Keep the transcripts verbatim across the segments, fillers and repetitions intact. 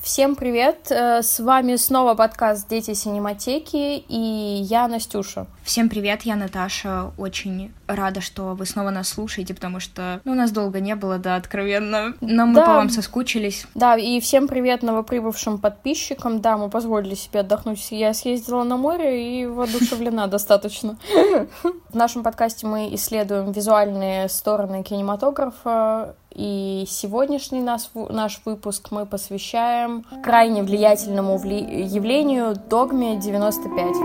Всем привет! С вами снова подкаст «Дети синематеки» и я Настюша. Всем привет, я Наташа. Очень рада, что вы снова нас слушаете, потому что ну, нас долго не было, да, откровенно, но мы да. по вам соскучились. Да, и всем привет новоприбывшим подписчикам. Да, мы позволили себе отдохнуть. Я съездила на море и воодушевлена достаточно. В нашем подкасте мы исследуем визуальные стороны кинематографа, и сегодняшний наш, наш выпуск мы посвящаем крайне влиятельному вли... явлению «Догме девяносто пять».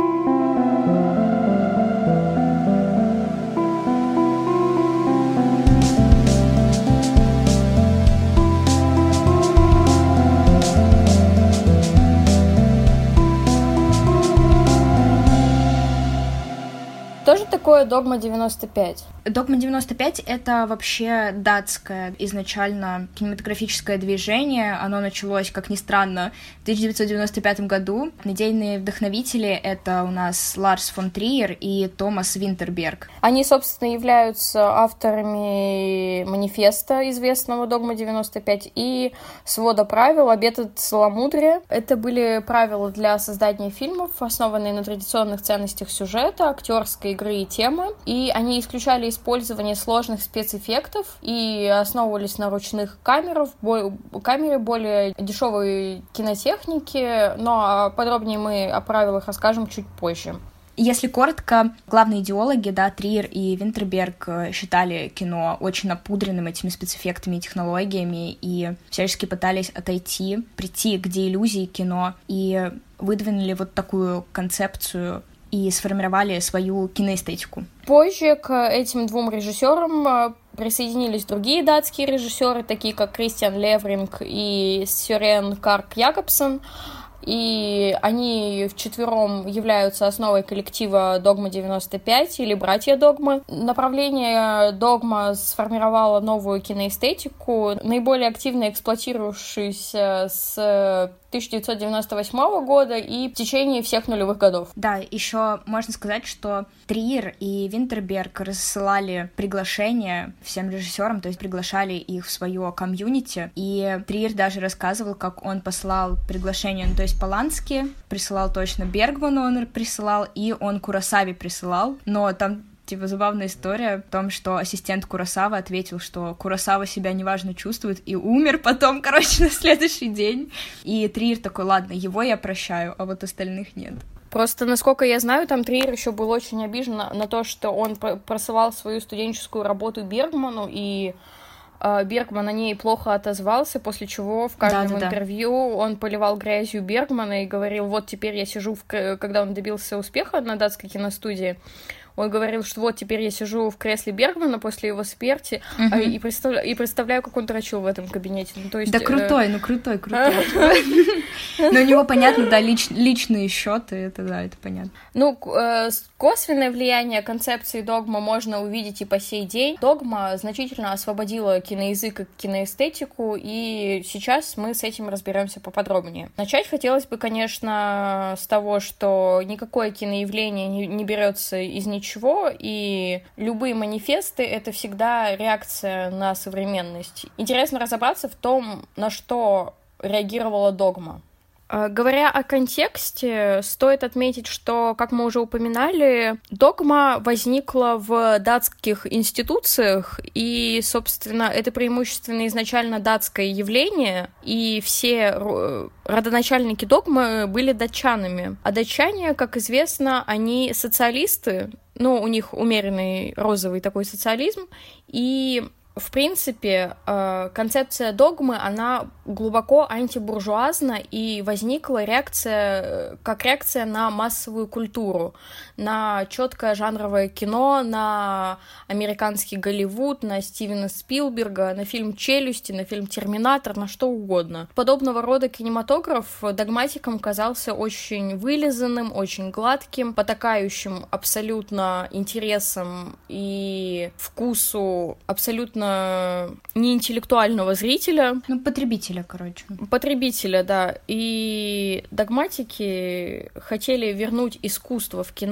Что же такое «Догма девяносто пять»? «Догма девяносто пять» — это вообще датское изначально кинематографическое движение. Оно началось, как ни странно, в тысяча девятьсот девяносто пятом году. Идейные вдохновители — это у нас Ларс фон Триер и Томас Винтерберг. Они, собственно, являются авторами манифеста известного «Догма девяносто пять» и свода правил «Обеты целомудрия». Это были правила для создания фильмов, основанные на традиционных ценностях сюжета, актерской игры и темы, и они исключали использование сложных спецэффектов и основывались на ручных камерах, бо- камере более дешевой кинотехники, но подробнее мы о правилах расскажем чуть позже. Если коротко, главные идеологи, да, Триер и Винтерберг считали кино очень напудренным этими спецэффектами и технологиями и всячески пытались отойти, прийти к деиллюзии кино и выдвинули вот такую концепцию и сформировали свою киноэстетику. Позже к этим двум режиссерам присоединились другие датские режиссеры, такие как Кристиан Левринг и Сёрен Карк Якобсон, и они вчетвером являются основой коллектива «Догма девяносто пять» или «Братья Догмы». Направление «Догма» сформировало новую киноэстетику, наиболее активно эксплуатировавшуюся с тысяча девятьсот девяносто восьмого года и в течение всех нулевых годов. Да, еще можно сказать, что Триер и Винтерберг рассылали приглашения всем режиссерам, то есть приглашали их в свое комьюнити, и Триер даже рассказывал, как он послал приглашение, ну, то есть Полански присылал точно Бергману, он присылал, и он Куросаве присылал, но там типа забавная история в том, что ассистент Куросавы ответил, что Куросава себя неважно чувствует, и умер потом, короче, на следующий день. И Триер такой: ладно, его я прощаю, а вот остальных нет. Просто, насколько я знаю, там Триер еще был очень обижен на, на то, что он просылал свою студенческую работу Бергману, и э, Бергман о ней плохо отозвался, после чего в каждом Да-да-да. интервью он поливал грязью Бергмана и говорил: вот теперь я сижу, в... когда он добился успеха на датской киностудии, он говорил, что вот теперь я сижу в кресле Бергмана после его смерти, uh-huh. а, и, представля... и представляю, как он дрочил в этом кабинете. Ну, то есть, да крутой, э... ну крутой, крутой. Но у него, понятно, да, личные счеты, это да, это понятно. Ну, косвенное влияние концепции «Догма» можно увидеть и по сей день. «Догма» значительно освободила киноязык и киноэстетику, и сейчас мы с этим разберемся поподробнее. Начать хотелось бы, конечно, с того, что никакое киноявление не, не берется из ничего, и любые манифесты — это всегда реакция на современность. Интересно разобраться в том, на что реагировала «Догма». Говоря о контексте, стоит отметить, что, как мы уже упоминали, «Догма» возникла в датских институциях, и, собственно, это преимущественно изначально датское явление, и все родоначальники «Догмы» были датчанами. А датчане, как известно, они социалисты, ну, у них умеренный розовый такой социализм, и в принципе, концепция «Догмы», она глубоко антибуржуазна и возникла реакция, как реакция на массовую культуру, на четкое жанровое кино, на американский Голливуд, на Стивена Спилберга, на фильм «Челюсти», на фильм «Терминатор», на что угодно. Подобного рода кинематограф догматикам казался очень вылизанным, очень гладким, потакающим абсолютно интересам и вкусу абсолютно неинтеллектуального зрителя. Ну, потребителя, короче. Потребителя, да. И догматики хотели вернуть искусство в кино.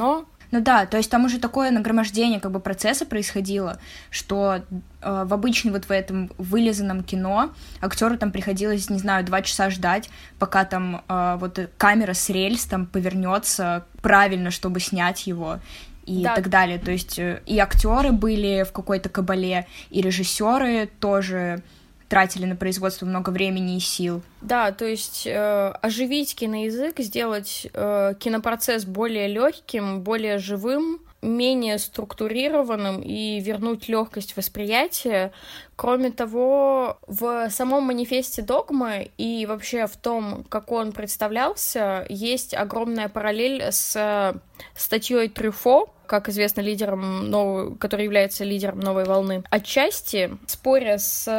Ну да, то есть там уже такое нагромождение как бы процесса происходило, что э, в обычном вот в этом вылизанном кино актеру там приходилось, не знаю, два часа ждать, пока там э, вот камера с рельс там повернется правильно, чтобы снять его. И да. так далее. То есть и актеры были в какой-то кабале, и режиссеры тоже тратили на производство много времени и сил. Да, то есть э, оживить киноязык, сделать э, кинопроцесс более легким, более живым, менее структурированным и вернуть легкость восприятия. Кроме того, в самом манифесте «Догмы» и вообще в том, как он представлялся, есть огромная параллель с статьей Трюфо, как известно, лидером новой, который является лидером новой волны. Отчасти, споря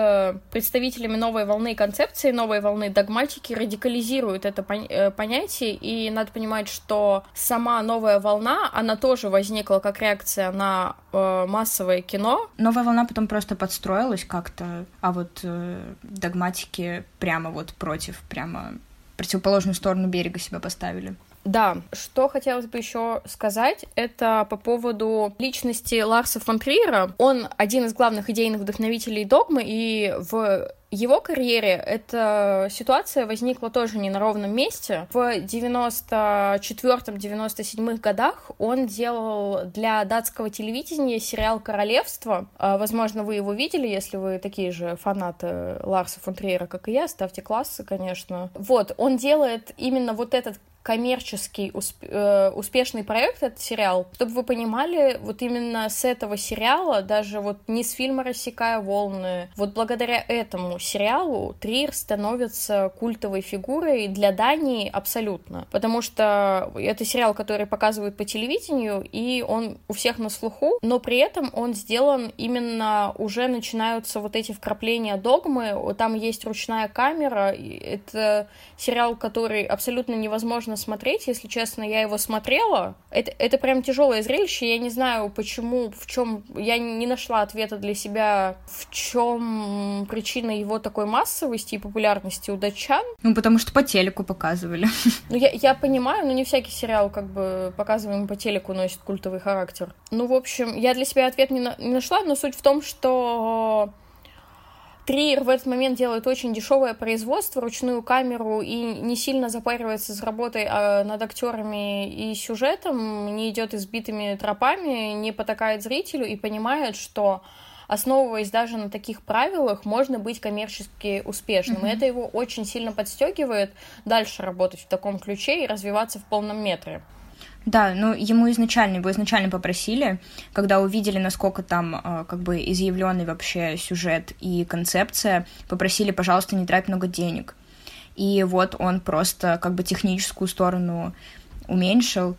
с представителями новой волны и концепции новой волны, догматики радикализируют это понятие, и надо понимать, что сама новая волна, она тоже возникла как реакция на э, массовое кино. Новая волна потом просто подстроилась как-то, а вот э, догматики прямо вот против, прямо противоположную сторону берега себя поставили. Да, что хотелось бы еще сказать, это по поводу личности Ларса фон Триера. Он один из главных идейных вдохновителей «Догмы», и в его карьере эта ситуация возникла тоже не на ровном месте. В девяносто четвёртом — девяносто седьмом годах он делал для датского телевидения сериал «Королевство». Возможно, вы его видели, если вы такие же фанаты Ларса фон Триера, как и я, ставьте классы, конечно. Вот, он делает именно вот этот коммерческий усп- э, успешный проект, этот сериал, чтобы вы понимали, вот именно с этого сериала, даже вот не с фильма «Рассекая волны», вот благодаря этому сериалу Триер становится культовой фигурой для Дании абсолютно, потому что это сериал, который показывают по телевидению, и он у всех на слуху, но при этом он сделан именно, уже начинаются вот эти вкрапления догмы, там есть ручная камера, это сериал, который абсолютно невозможно смотреть, если честно, я его смотрела. Это, это прям тяжелое зрелище, я не знаю, почему, в чем, я не нашла ответа для себя, в чем причина его такой массовости и популярности у датчан. Ну, потому что по телеку показывали. Ну, я, я понимаю, но не всякий сериал, как бы, показываемый по телеку, носит культовый характер. Ну, в общем, я для себя ответ не, на, не нашла, но суть в том, что Триер в этот момент делает очень дешевое производство, ручную камеру, и не сильно запаривается с работой а над актерами и сюжетом, не идет избитыми тропами, не потакает зрителю и понимает, что, основываясь даже на таких правилах, можно быть коммерчески успешным. Mm-hmm. И это его очень сильно подстегивает дальше работать в таком ключе и развиваться в полном метре. Да, ну ему изначально, его изначально попросили, когда увидели, насколько там как бы изъявленный вообще сюжет и концепция, попросили, пожалуйста, не трать много денег. И вот он просто как бы техническую сторону уменьшил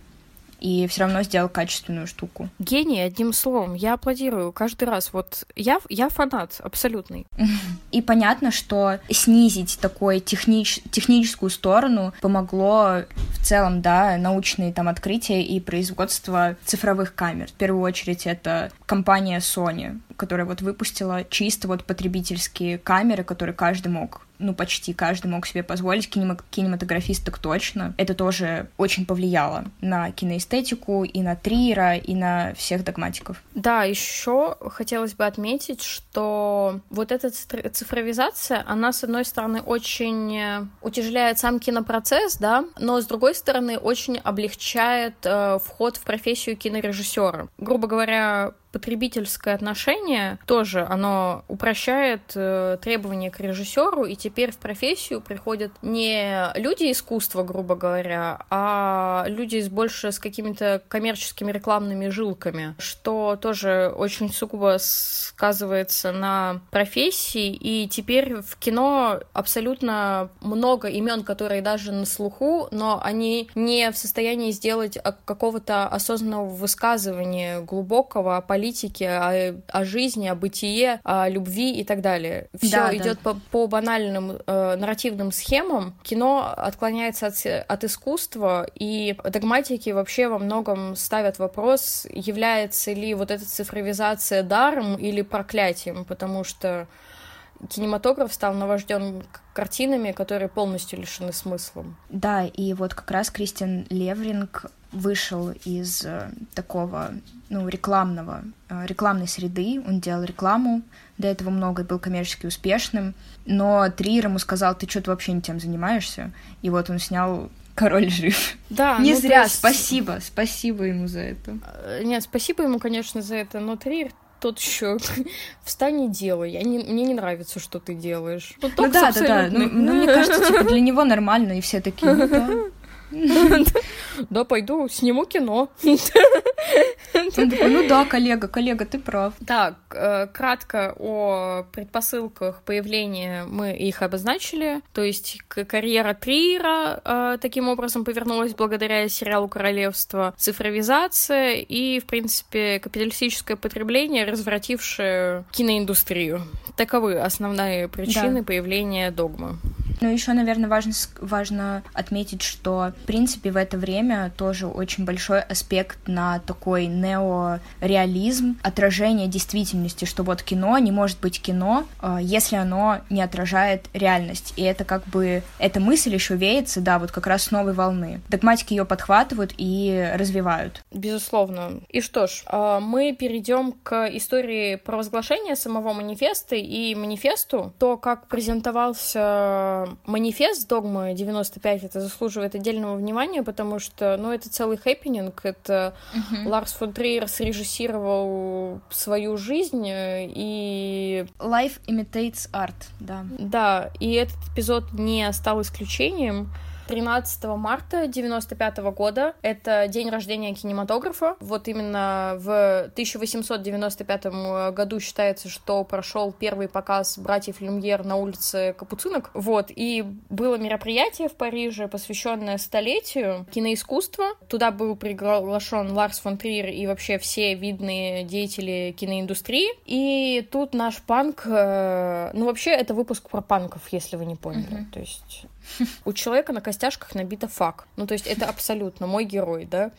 и все равно сделал качественную штуку. Гений, одним словом, я аплодирую каждый раз. Вот я, я фанат абсолютный. И понятно, что снизить такой технич... техническую сторону помогло в целом, да, научные там открытия и производство цифровых камер. В первую очередь это компания Sony, которая вот выпустила чисто вот потребительские камеры, которые каждый мог, ну, почти каждый мог себе позволить, кинематографист так точно. Это тоже очень повлияло на киноэстетику, и на Триера, и на всех догматиков. Да, еще хотелось бы отметить, что вот эта цифровизация, она, с одной стороны, очень утяжеляет сам кинопроцесс, да, но, с другой стороны, очень облегчает э, вход в профессию кинорежиссера. Грубо говоря, потребительское отношение тоже, оно упрощает э, требования к режиссеру, и теперь в профессию приходят не люди искусства, грубо говоря, а люди с больше с какими-то коммерческими рекламными жилками, что тоже очень сугубо сказывается на профессии, и теперь в кино абсолютно много имен, которые даже на слуху, но они не в состоянии сделать какого-то осознанного высказывания глубокого о политике, о, о жизни, о бытие, о любви и так далее. Все да, идет да. по, по банальным э, нарративным схемам. Кино отклоняется от, от искусства, и догматики вообще во многом ставят вопрос, является ли вот эта цифровизация даром или проклятием, потому что кинематограф стал наважден картинами, которые полностью лишены смысла. Да, и вот как раз Кристиан Левринг вышел из такого, ну, рекламного, рекламной среды, он делал рекламу, до этого много и был коммерчески успешным, но Триер ему сказал: ты что-то вообще не тем занимаешься, и вот он снял «Король жив». Да, не ну, зря, есть... спасибо, спасибо ему за это. Нет, спасибо ему, конечно, за это, но Триер тот еще встань и делай. Я не, мне не нравится, что ты делаешь. Ну, ну да, да, да. Ну, ну, мне кажется, типа, для него нормально, и все такие, ну да. Да, пойду, сниму кино. Он такой: ну да, коллега, коллега, ты прав. Так, кратко о предпосылках появления мы их обозначили. То есть карьера Триера таким образом повернулась благодаря сериалу «Королевство», цифровизация и, в принципе, капиталистическое потребление, развратившее киноиндустрию. Таковы основные причины да. появления «Догмы». Ну, еще, наверное, важно, важно отметить, что, в принципе, в это время тоже очень большой аспект на такой неореализм, отражение действительности, что вот кино не может быть кино, если оно не отражает реальность. И это как бы, эта мысль еще веется, да, вот как раз с новой волны. Догматики ее подхватывают и развивают. Безусловно. И что ж, мы перейдем к истории провозглашения самого манифеста и манифесту. То, как презентовался манифест «Догмы девяносто пять», это заслуживает отдельного внимания, потому что, ну, это целый хэппининг, это uh-huh. Ларс фон Триер срежиссировал свою жизнь, и... Life imitates art, да. Да, и этот эпизод не стал исключением. тринадцатого марта девяносто пятого года. Это день рождения кинематографа. Вот именно в тысяча восемьсот девяносто пятом году считается, что прошел первый показ «Братьев Люмьер» на улице Капуцинок. Вот. И было мероприятие в Париже, посвященное столетию киноискусства. Туда был приглашен Ларс фон Триер и вообще все видные деятели киноиндустрии. И тут наш панк... Ну, вообще, это выпуск про панков, если вы не поняли. Uh-huh. То есть... У человека на костяшках набито фак. Ну, то есть это абсолютно мой герой, да?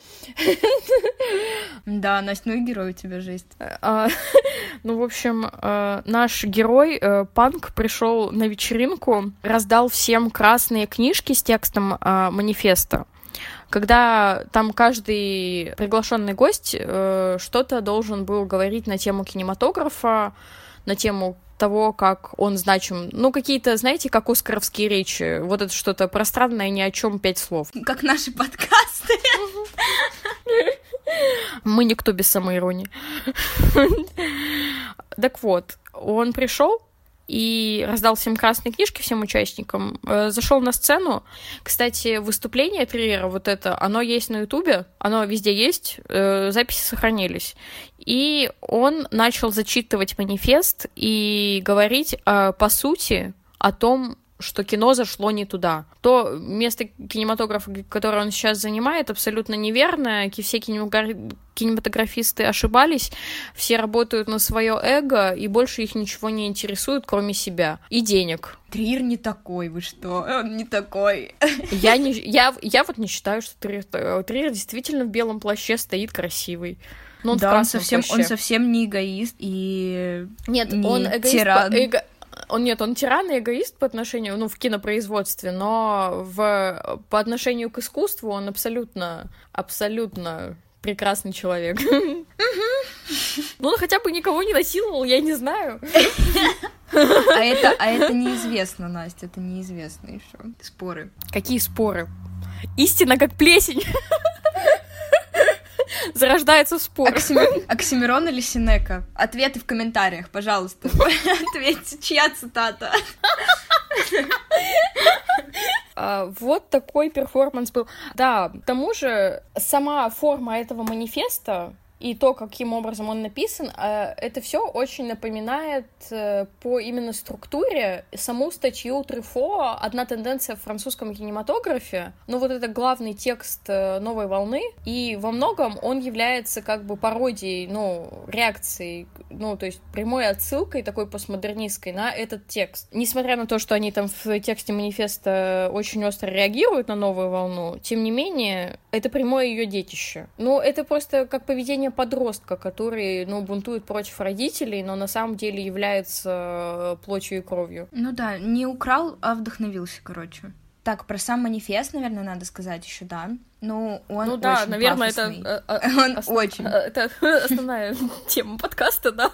Да, Настя, ну и герой у тебя же есть. А, ну, в общем, наш герой, панк, пришел на вечеринку, раздал всем красные книжки с текстом манифеста. Когда там каждый приглашенный гость что-то должен был говорить на тему кинематографа, на тему того, как он значим. Ну, какие-то, знаете, как оскаровские речи. Вот это что-то пространное, ни о чем, пять слов. Как наши подкасты. Мы никто без самоиронии. Так вот, он пришел и раздал всем красные книжки, всем участникам, зашел на сцену. Кстати, выступление Триера, вот это, оно есть на Ютубе, оно везде есть, записи сохранились. И он начал зачитывать манифест и говорить, по сути, о том, что кино зашло не туда. То место кинематографа, которое он сейчас занимает, абсолютно неверно. Все кинематографисты ошибались, все работают на свое эго, и больше их ничего не интересует, кроме себя и денег. Триер не такой, вы что? Он не такой. Я, не, я, я вот не считаю, что Триер, Триер действительно в белом плаще стоит красивый. Но он да, он совсем, он совсем не эгоист и Нет, не он эгоист, тиран. Эго... Он, нет, он тиран и эгоист по отношению, ну, в кинопроизводстве, но в, по отношению к искусству он абсолютно, абсолютно прекрасный человек. Ну, он хотя бы никого не насиловал, я не знаю. А это, а это неизвестно, Настя, это неизвестно еще. Споры. Какие споры? Истина как плесень. Зарождается спор. Оксимир... Оксимирон или Синека? Ответы в комментариях, пожалуйста. Ответьте, чья цитата? Вот такой перформанс был. Да, к тому же сама форма этого манифеста и то, каким образом он написан, это все очень напоминает по именно структуре саму статью Трюфо «Одна тенденция в французском кинематографе». Ну, вот это главный текст «Новой волны», и во многом он является как бы пародией, ну, реакцией, ну, то есть прямой отсылкой такой постмодернистской на этот текст. Несмотря на то, что они там в тексте манифеста очень остро реагируют на «Новую волну», тем не менее, это прямое ее детище. Ну, это просто как поведение подростка, который, ну, бунтует против родителей, но на самом деле является плотью и кровью. Ну да, не украл, а вдохновился, короче. Так, про сам манифест, наверное, надо сказать еще, да. Ну, он ну да, очень наверное, пафосный. это а, он основ... очень. Это основная тема подкаста, да?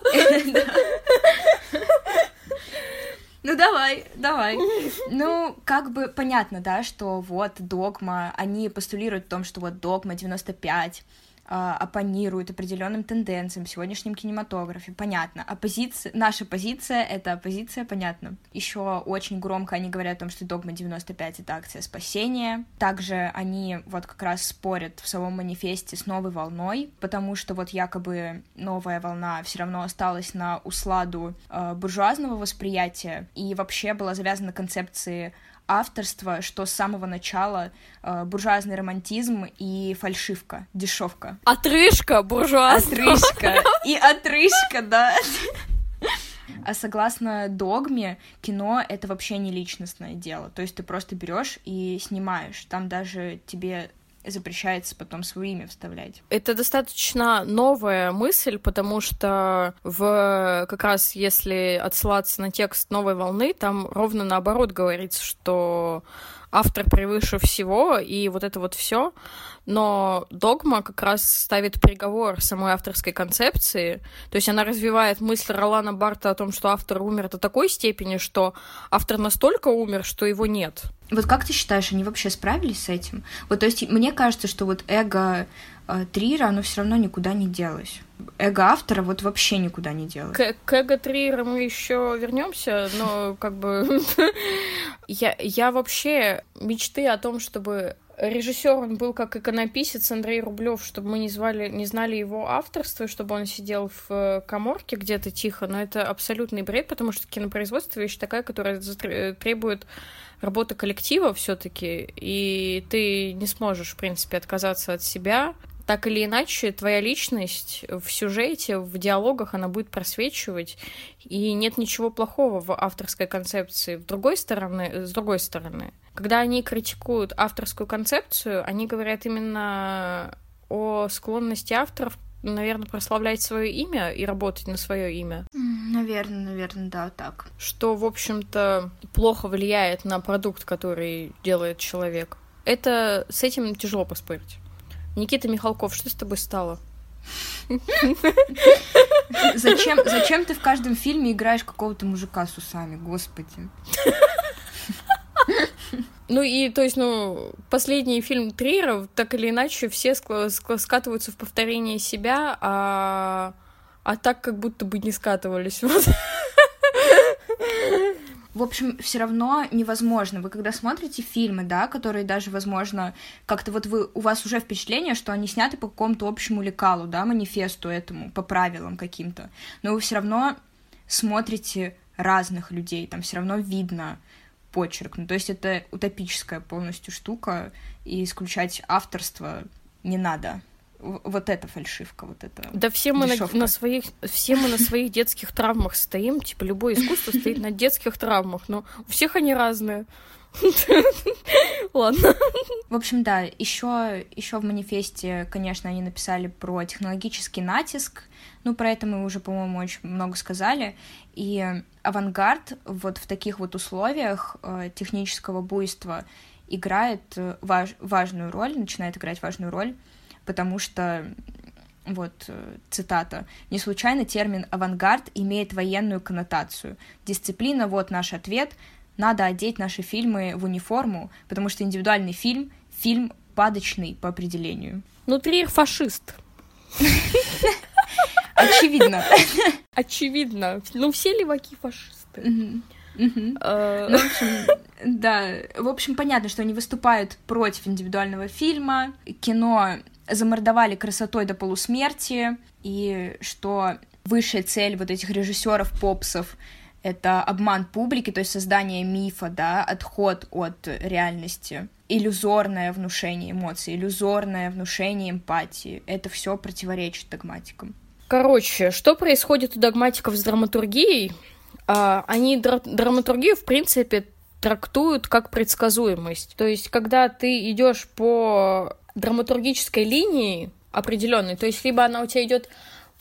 Ну, давай, давай. Ну, как бы понятно, да, что вот «Догма», они постулируют в том, что вот «Догма» девяносто пять оппонирует определенным тенденциям в сегодняшнем кинематографе, понятно. Оппозиция, наша позиция — это оппозиция, понятно. Еще очень громко они говорят о том, что «Догма девяносто пять» — это акция спасения. Также они вот как раз спорят в самом манифесте с новой волной, потому что вот якобы новая волна все равно осталась на усладу э, буржуазного восприятия и вообще была завязана на концепции авторство, что с самого начала э, буржуазный романтизм и фальшивка, дешевка. Отрыжка буржуазная. Отрыжка и отрыжка, да. А согласно «Догме», кино — это вообще не личностное дело. То есть ты просто берешь и снимаешь. Там даже тебе запрещается потом свое имя вставлять. Это достаточно новая мысль, потому что в как раз если отсылаться на текст «Новой волны», там ровно наоборот говорится, что автор превыше всего, и вот это вот все. Но «Догма» как раз ставит приговор самой авторской концепции, то есть она развивает мысль Ролана Барта о том, что автор умер до такой степени, что автор настолько умер, что его нет. Вот как ты считаешь, они вообще справились с этим? Вот, то есть, мне кажется, что вот эго э, Триера, оно все равно никуда не делось. Эго автора вот вообще никуда не делось. К, к эго Триера мы еще вернемся, но как бы я, я вообще мечты о том, чтобы режиссер он был как иконописец Андрей Рублев, чтобы мы не звали, не знали его авторство, и чтобы он сидел в каморке где-то тихо, но это абсолютный бред, потому что кинопроизводство вещь такая, которая требует работы коллектива все-таки, и ты не сможешь, в принципе, отказаться от себя. Так или иначе, твоя личность в сюжете, в диалогах, она будет просвечивать, и нет ничего плохого в авторской концепции. С другой стороны, с другой стороны, когда они критикуют авторскую концепцию, они говорят именно о склонности авторов, наверное, прославлять свое имя и работать на свое имя. Наверное, наверное, да, так. Что, в общем-то, плохо влияет на продукт, который делает человек. Это с этим тяжело поспорить. Никита Михалков, что с тобой стало? Зачем, зачем ты в каждом фильме играешь какого-то мужика с усами, господи? Ну и, то есть, ну, последний фильм Триера, так или иначе, все скатываются в повторение себя, а, а так как будто бы не скатывались. Вот. В общем, все равно невозможно. Вы когда смотрите фильмы, да, которые даже, возможно, как-то вот вы, у вас уже впечатление, что они сняты по какому-то общему лекалу, да, манифесту этому, по правилам каким-то, но вы все равно смотрите разных людей, там все равно видно почерк. Ну, то есть это утопическая полностью штука, и исключать авторство не надо. Вот это фальшивка, вот это. Да все мы на, на своих, все мы на своих детских травмах стоим, типа любое искусство стоит на детских травмах, но у всех они разные. Ладно. В общем, да, еще еще в манифесте, конечно, они написали про технологический натиск, ну, про это мы уже, по-моему, очень много сказали, и авангард вот в таких вот условиях э, технического буйства играет важ, важную роль, начинает играть важную роль, потому что, вот, цитата, «Не случайно термин «авангард» имеет военную коннотацию. Дисциплина — вот наш ответ. Надо одеть наши фильмы в униформу, потому что индивидуальный фильм — фильм падочный по определению». Ну, Триер фашист. Очевидно. Очевидно. Ну, все леваки фашисты. Uh-huh. Uh, ну, в общем, да, в общем, понятно, что они выступают против индивидуального фильма, кино замордовали красотой до полусмерти, и что высшая цель вот этих режиссеров-попсов — это обман публики, то есть создание мифа, да, отход от реальности, иллюзорное внушение эмоций, иллюзорное внушение эмпатии. Это все противоречит догматикам. Короче, что происходит у догматиков с драматургией? Они дра- драматургию, в принципе, трактуют как предсказуемость. То есть, когда ты идешь по драматургической линии определенной, то есть, либо она у тебя идет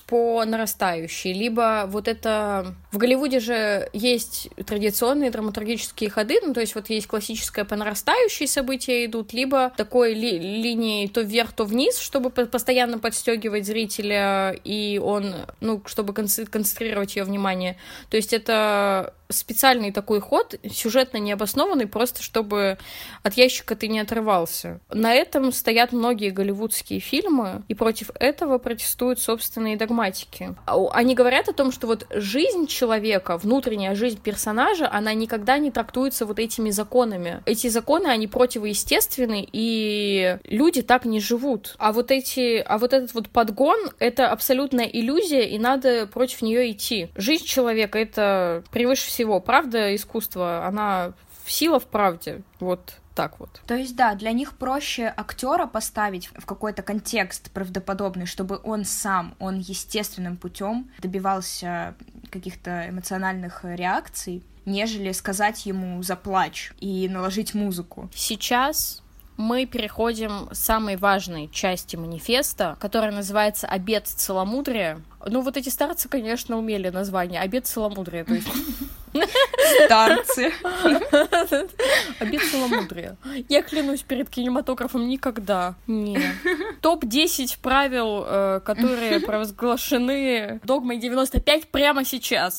по нарастающей, либо вот это... В Голливуде же есть традиционные драматургические ходы, ну, то есть вот есть классическое по нарастающей события идут, либо такой ли- линией то вверх, то вниз, чтобы постоянно подстегивать зрителя, и он, ну, чтобы концентрировать ее внимание. То есть это специальный такой ход, сюжетно необоснованный, просто чтобы от ящика ты не отрывался. На этом стоят многие голливудские фильмы, и против этого протестуют собственные догматики. Они говорят о том, что вот жизнь человека, внутренняя жизнь персонажа, она никогда не трактуется вот этими законами. Эти законы, они противоестественны, и люди так не живут. А вот эти, а вот этот вот подгон — это абсолютная иллюзия, и надо против нее идти. Жизнь человека — это превыше всего. Правда, искусство, она сила в правде. Вот так вот. То есть, да, для них проще актера поставить в какой-то контекст правдоподобный, чтобы он сам, он естественным путем добивался каких-то эмоциональных реакций, нежели сказать ему «заплачь» и наложить музыку. Сейчас мы переходим к самой важной части манифеста, которая называется «Обет целомудрия». Ну, вот эти старцы, конечно, умели название «Обет целомудрия», то есть... Старцы. Обет целомудрия. Я клянусь перед кинематографом, никогда. Не. топ десять правил, которые провозглашены догмой девяносто пять прямо сейчас.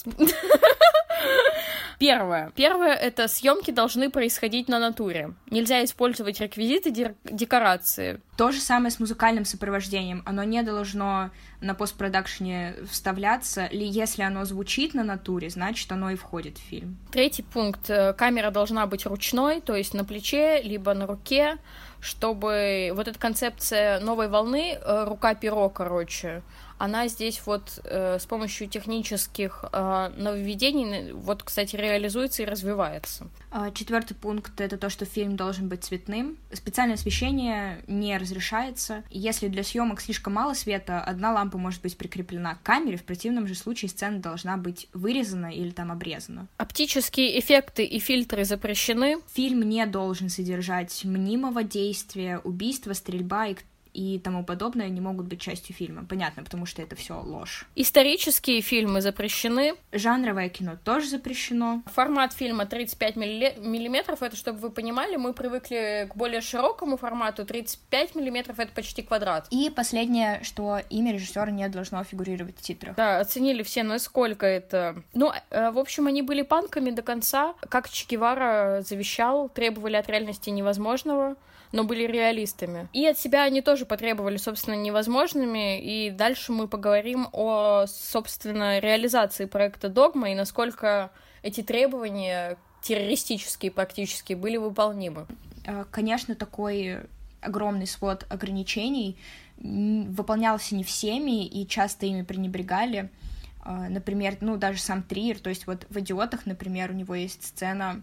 Первое. Первое — это съемки должны происходить на натуре. Нельзя использовать реквизиты, де- декорации. То же самое с музыкальным сопровождением. Оно не должно на постпродакшене вставляться, или если оно звучит на натуре, значит, оно и входит в фильм. Третий пункт. Камера должна быть ручной, то есть на плече, либо на руке, чтобы вот эта концепция новой волны, рука-перо, короче, она здесь вот э, с помощью технических э, нововведений, вот, кстати, реализуется и развивается. Четвертый пункт — это то, что фильм должен быть цветным. Специальное освещение не разрешается. Если для съемок слишком мало света, одна лампа может быть прикреплена к камере, в противном же случае сцена должна быть вырезана или там обрезана. Оптические эффекты и фильтры запрещены. Фильм не должен содержать мнимого действия, убийства, стрельба и и тому подобное не могут быть частью фильма. Понятно, потому что это все ложь. Исторические фильмы запрещены. Жанровое кино тоже запрещено. Формат фильма тридцать пять миллиметров, это, чтобы вы понимали, мы привыкли к более широкому формату. тридцать пять миллиметров — это почти квадрат. И последнее, что имя режиссера не должно фигурировать в титрах. Да, оценили все, насколько это... Ну, в общем, они были панками до конца. Как Че Гевара завещал, требовали от реальности невозможного, но были реалистами. И от себя они тоже потребовали, собственно, невозможными, и дальше мы поговорим о, собственно, реализации проекта «Догма» и насколько эти требования, террористические практически, были выполнимы. Конечно, такой огромный свод ограничений выполнялся не всеми, и часто ими пренебрегали. Например, ну, даже сам Триер, то есть вот в «Идиотах», например, у него есть сцена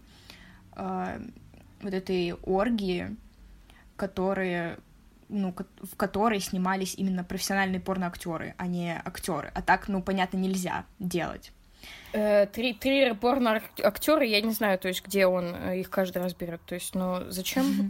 э, вот этой оргии, которые, ну, в которой снимались именно профессиональные порноактеры, а не актеры. А так, ну, понятно, нельзя делать. Э, три, три порноактеры, я не знаю, то есть, где он их каждый раз берет. То есть, ну, зачем?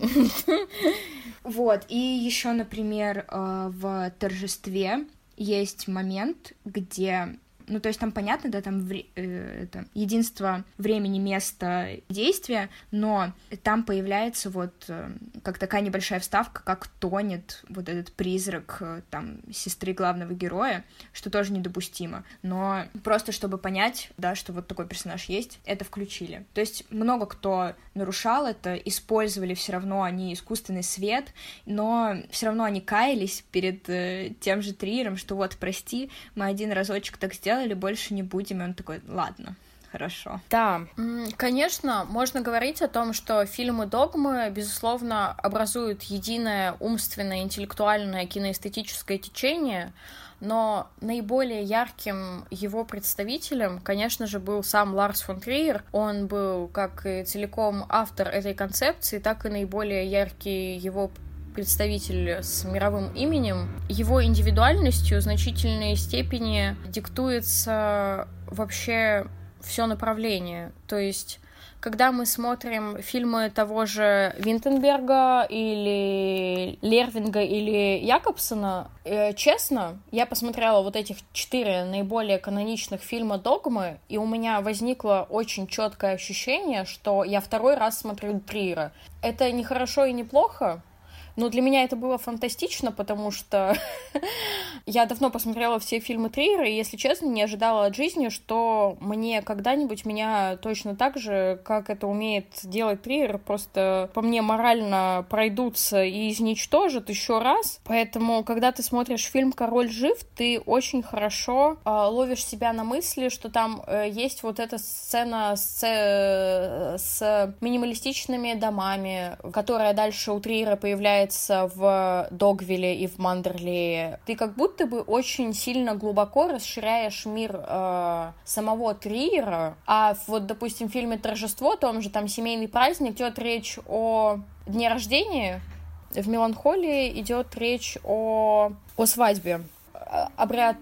Вот, и еще, например, в «Торжестве» есть момент, где... Ну, то есть там понятно, да, там вре- э, это, единство времени, места, действия, но там появляется вот э, как такая небольшая вставка, как тонет вот этот призрак э, там сестры главного героя, что тоже недопустимо. Но просто чтобы понять, да, что вот такой персонаж есть, это включили. То есть много кто нарушал это, использовали все равно они искусственный свет, но все равно они каялись перед э, тем же Триером, что вот, прости, мы один разочек так сделали, или больше не будем, и он такой, ладно, хорошо. Да, конечно, можно говорить о том, что фильмы «Догмы», безусловно, образуют единое умственное, интеллектуальное, киноэстетическое течение, но наиболее ярким его представителем, конечно же, был сам Ларс фон Триер. Он был как и целиком автор этой концепции, так и наиболее яркий его представитель с мировым именем. Его индивидуальностью в значительной степени диктуется вообще все направление. То есть когда мы смотрим фильмы того же Винтенберга или Лервинга или Якобсона, э, честно, я посмотрела вот этих четыре наиболее каноничных фильма «Догмы», и у меня возникло очень четкое ощущение, что я второй раз смотрю Триера. Это не хорошо и не плохо, но для меня это было фантастично, потому что я давно посмотрела все фильмы Триера, и, если честно, не ожидала от жизни, что мне когда-нибудь меня точно так же, как это умеет делать Триер, просто по мне морально пройдутся и изничтожат еще раз. Поэтому, когда ты смотришь фильм «Король жив», ты очень хорошо э, ловишь себя на мысли, что там э, есть вот эта сцена с, э, с минималистичными домами, которая дальше у Триера появляется в Догвилле и в Мандерлее. Ты как будто бы очень сильно глубоко расширяешь мир э, самого Триера, а вот, допустим, в фильме «Торжество», том же там «Семейный праздник», идет речь о дне рождения, в «Меланхолии» идет речь о, о свадьбе. Обряд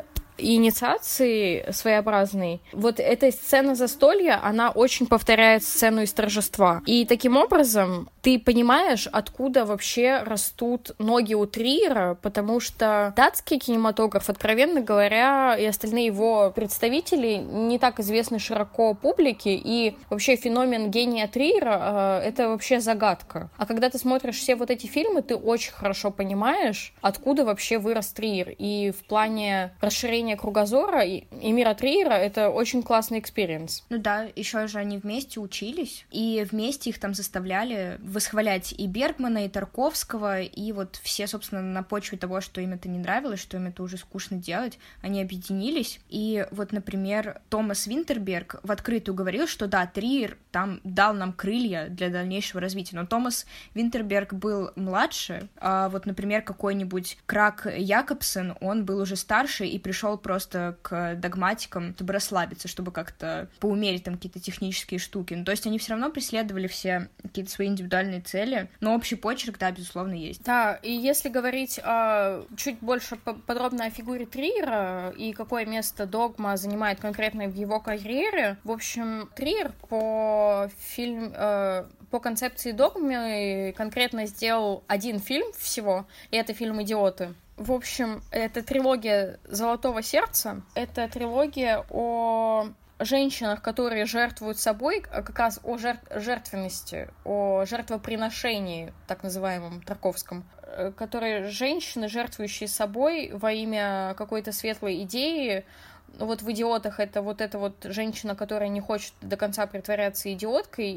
инициации своеобразный. Вот эта сцена застолья, она очень повторяет сцену из «Торжества». И таким образом ты понимаешь, откуда вообще растут ноги у Триера, потому что датский кинематограф, откровенно говоря, и остальные его представители не так известны широко публике, и вообще феномен гения Триера э, — это вообще загадка. А когда ты смотришь все вот эти фильмы, ты очень хорошо понимаешь, откуда вообще вырос Триер. И в плане расширения кругозора и, и мира Триера это очень классный экспириенс. Ну да, еще же они вместе учились, и вместе их там заставляли восхвалять и Бергмана, и Тарковского, и вот все, собственно, на почве того, что им это не нравилось, что им это уже скучно делать, они объединились. И вот, например, Томас Винтерберг в открытую говорил, что да, Триер там дал нам крылья для дальнейшего развития, но Томас Винтерберг был младше, а вот, например, какой-нибудь Крак Якобсен, он был уже старше и пришел просто к догматикам, чтобы расслабиться, чтобы как-то поумерить там какие-то технические штуки. Ну, то есть они все равно преследовали все какие-то свои индивидуальные цели, но общий почерк, да, безусловно, есть. Да, и если говорить э, чуть больше подробно о фигуре Триера и какое место «Догма» занимает конкретно в его карьере, в общем, Триер по фильм... Э, по концепции «Догмы» конкретно сделал один фильм всего, и это фильм «Идиоты». В общем, это трилогия «Золотого сердца». Это трилогия о женщинах, которые жертвуют собой, как раз о жертвенности, о жертвоприношении, так называемом Тарковском, которые женщины, жертвующие собой во имя какой-то светлой идеи. Вот в «Идиотах» это вот эта вот женщина, которая не хочет до конца притворяться идиоткой,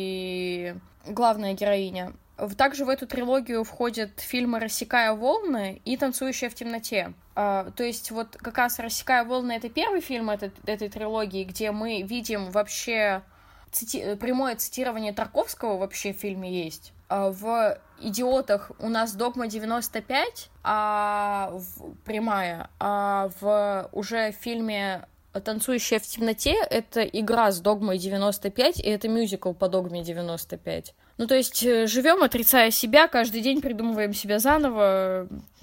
и главная героиня. Также в эту трилогию входят фильмы «Рассекая волны» и «Танцующая в темноте». Uh, то есть вот как раз «Рассекая волны» — это первый фильм этой, этой трилогии, где мы видим вообще цити... прямое цитирование Тарковского вообще в фильме есть. Uh, в «Идиотах» у нас «Догма девяносто пять», а в... прямая, а в уже в фильме «Танцующая в темноте» — это игра с «Догмой девяносто пять», и это мюзикл по «Догме девяносто пять». Ну, то есть живем, отрицая себя, каждый день придумываем себя заново.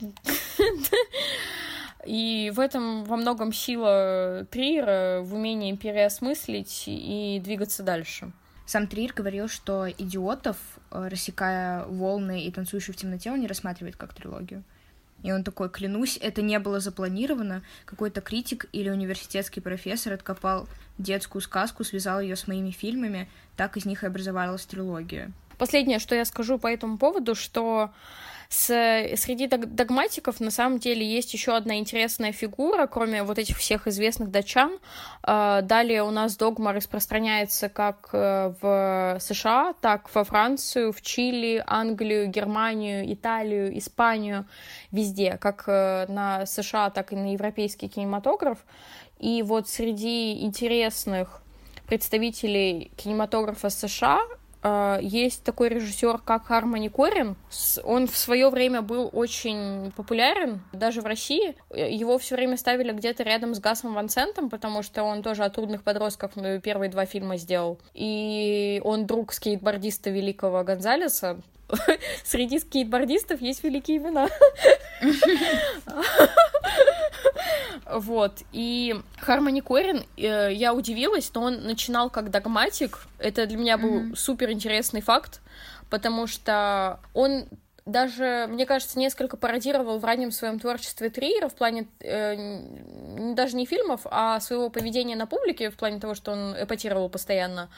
И в этом во многом сила Триера, в умении переосмыслить и двигаться дальше. Сам Триер говорил, что «Идиотов», «Рассекая волны» и «Танцующую в темноте» он не рассматривает как трилогию. И он такой: клянусь, это не было запланировано. Какой-то критик или университетский профессор откопал детскую сказку, связал ее с моими фильмами, так из них и образовалась трилогия. Последнее, что я скажу по этому поводу, что с, среди догматиков на самом деле есть еще одна интересная фигура, кроме вот этих всех известных датчан. Далее у нас догма распространяется как в США, так во Францию, в Чили, Англию, Германию, Италию, Испанию, везде, как на США, так и на европейский кинематограф. И вот среди интересных представителей кинематографа США есть такой режиссер, как Хармони Корин. Он в свое время был очень популярен, даже в России. Его все время ставили где-то рядом с Гасом Ван Сентом, потому что он тоже о трудных подростках первые два фильма сделал. И он друг скейтбордиста великого Гонзалеса. Среди скейтбордистов есть великие имена. Вот, и Хармони Корин, э, я удивилась, но он начинал как догматик, это для меня был mm-hmm. супер интересный факт, потому что он даже, мне кажется, несколько пародировал в раннем своем творчестве Триера в плане э, даже не фильмов, а своего поведения на публике, в плане того, что он эпатировал постоянно.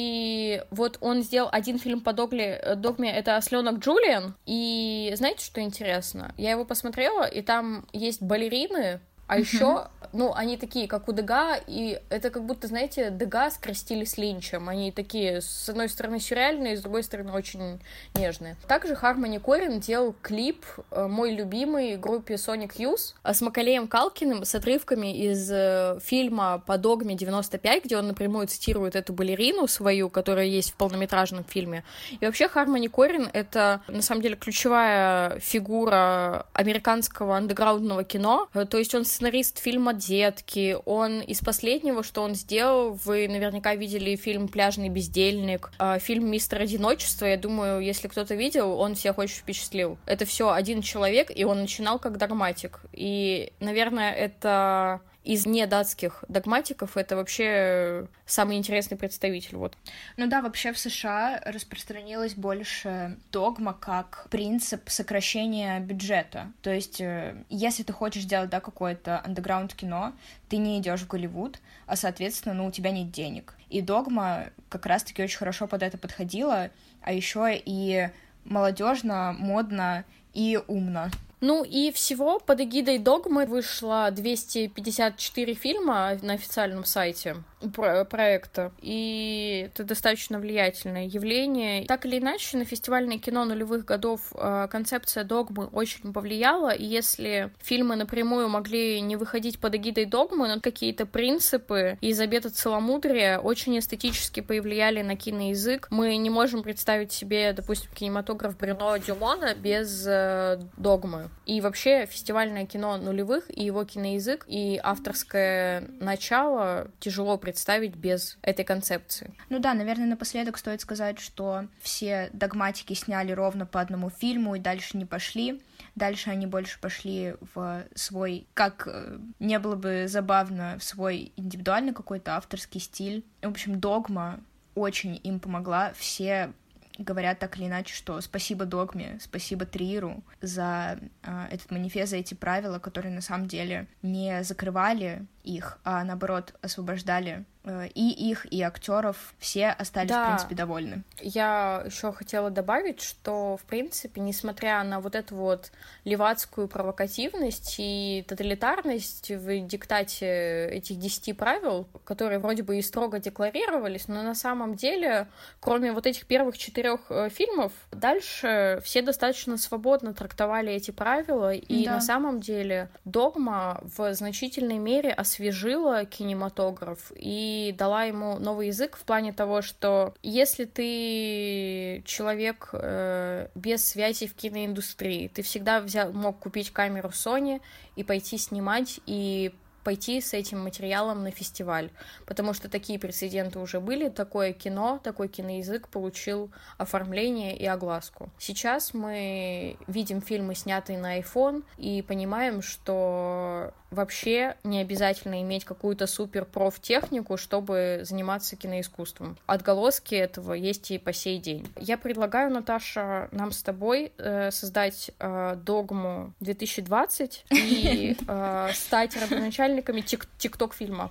И вот он сделал один фильм по догле, догме, это «Осленок Джулиан», и знаете, что интересно? Я его посмотрела, и там есть балерины, а mm-hmm. еще, ну, они такие, как у Дега, и это как будто, знаете, Дега скрестили с Линчем. Они такие, с одной стороны, сюрреальные, с другой стороны, очень нежные. Также Хармони Корин делал клип, мой любимый, группе Sonic Youth с Макалеем Калкиным, с отрывками из фильма по догме девяносто пять, где он напрямую цитирует эту балерину свою, которая есть в полнометражном фильме. И вообще Хармони Корин — это, на самом деле, ключевая фигура американского андеграундного кино. То есть он сценарист фильма «Детки», он из последнего, что он сделал, вы наверняка видели фильм «Пляжный бездельник», фильм «Мистер Одиночество», я думаю, если кто-то видел, он всех очень впечатлил. Это все один человек, и он начинал как догматик, и, наверное, это... из недатских догматиков это вообще самый интересный представитель, вот. Ну да, вообще в США распространилась больше догма как принцип сокращения бюджета. То есть, если ты хочешь делать, да, какое-то андеграунд-кино, ты не идешь в Голливуд, а, соответственно, ну, у тебя нет денег. И догма как раз-таки очень хорошо под это подходила, а еще и молодежно, модно и умно. Ну и всего под эгидой догмы вышло двести пятьдесят четыре фильма на официальном сайте про- проекта, и это достаточно влиятельное явление. Так или иначе, на фестивальное кино нулевых годов э, концепция догмы очень повлияла, и если фильмы напрямую могли не выходить под эгидой догмы, но какие-то принципы из обета целомудрия очень эстетически повлияли на киноязык. Мы не можем представить себе, допустим, кинематограф Брюно Дюмона без э, догмы. И вообще фестивальное кино нулевых и его киноязык и авторское начало тяжело представить без этой концепции. Ну да, наверное, напоследок стоит сказать, что все догматики сняли ровно по одному фильму и дальше не пошли. Дальше они больше пошли в свой, как не было бы забавно, в свой индивидуальный какой-то авторский стиль. В общем, догма очень им помогла. Все говорят так или иначе, что спасибо догме, спасибо Триеру за э, этот манифест, за эти правила, которые на самом деле не закрывали их, а наоборот освобождали э, и их, и актеров. Все остались, да, в принципе, довольны. Я еще хотела добавить, что, в принципе, несмотря на вот эту вот левацкую провокативность и тоталитарность в диктате этих десяти правил, которые вроде бы и строго декларировались, но на самом деле, кроме вот этих первых четырех э, фильмов, дальше все достаточно свободно трактовали эти правила, и да. На самом деле догма в значительной мере освещала освежила кинематограф и дала ему новый язык в плане того, что если ты человек э, без связи в киноиндустрии, ты всегда взял, мог купить камеру Sony и пойти снимать, и пойти с этим материалом на фестиваль, потому что такие прецеденты уже были, такое кино, такой киноязык получил оформление и огласку. Сейчас мы видим фильмы, снятые на iPhone, и понимаем, что вообще не обязательно иметь какую-то супер-профтехнику, чтобы заниматься киноискусством. Отголоски этого есть и по сей день. Я предлагаю, Наташа, нам с тобой э, создать э, догму две тысячи двадцать и э, стать родоначальниками тик- тикток-фильма.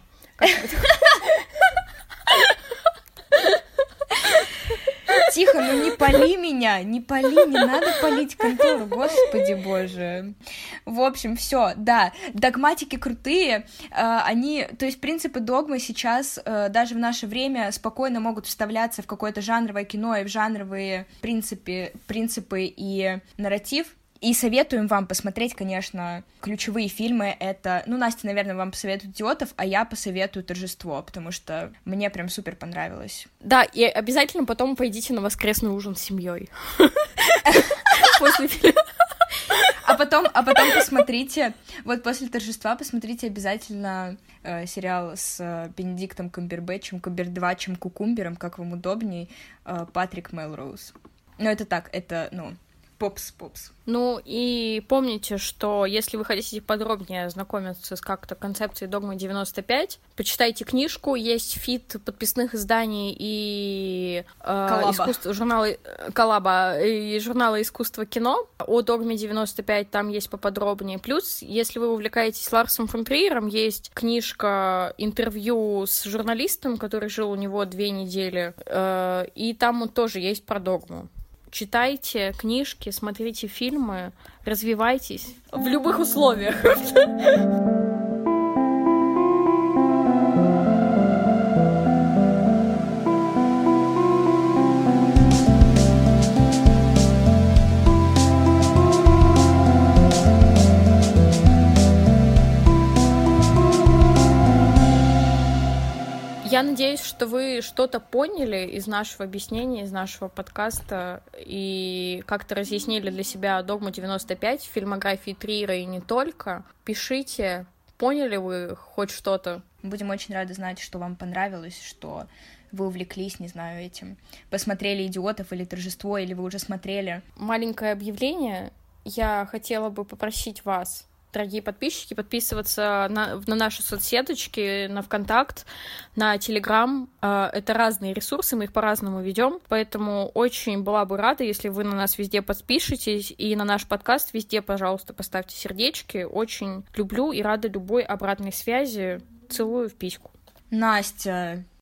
Тихо, ну не пали меня, не пали, не надо палить контору, господи боже. В общем, все, да, догматики крутые, э, они, то есть принципы догмы сейчас э, даже в наше время спокойно могут вставляться в какое-то жанровое кино и в жанровые принципы, принципы и нарратив. И советуем вам посмотреть, конечно, ключевые фильмы. Это, ну, Настя, наверное, вам посоветует «Идиотов», а я посоветую «Торжество», потому что мне прям супер понравилось. Да, и обязательно потом пойдите на воскресный ужин с семьей. После фильма. А потом, а потом посмотрите, вот после «Торжества» посмотрите обязательно э, сериал с э, Бенедиктом Камбербэтчем, Камбердвачем, Кукумбером, как вам удобней, э, Патрик Мелроуз. Ну, это так, это, ну... Попс-попс. Ну и помните, что если вы хотите подробнее ознакомиться с как-то концепцией Догмы девяносто пять, почитайте книжку, есть фит подписных изданий и э, искусство, журнала Коллаба и журнала «Искусство кино» о Догме девяносто пять, там есть поподробнее. Плюс, если вы увлекаетесь Ларсом фон Триером, есть книжка интервью с журналистом, который жил у него две недели, э, и там тоже есть про Догму. Читайте книжки, смотрите фильмы, развивайтесь в любых условиях. Я надеюсь, что вы что-то поняли из нашего объяснения, из нашего подкаста и как-то разъяснили для себя Догму девяносто пять, фильмографии Триера и не только. Пишите, поняли вы хоть что-то? Будем очень рады знать, что вам понравилось, что вы увлеклись, не знаю, этим. Посмотрели «Идиотов» или «Торжество», или вы уже смотрели. Маленькое объявление. Я хотела бы попросить вас, дорогие подписчики, подписываться на, на наши соцсеточки, на ВКонтакт, на Телеграм. Это разные ресурсы, мы их по-разному ведем, поэтому очень была бы рада, если вы на нас везде подпишетесь, и на наш подкаст везде, пожалуйста, поставьте сердечки. Очень люблю и рада любой обратной связи. Целую в письку. Настя,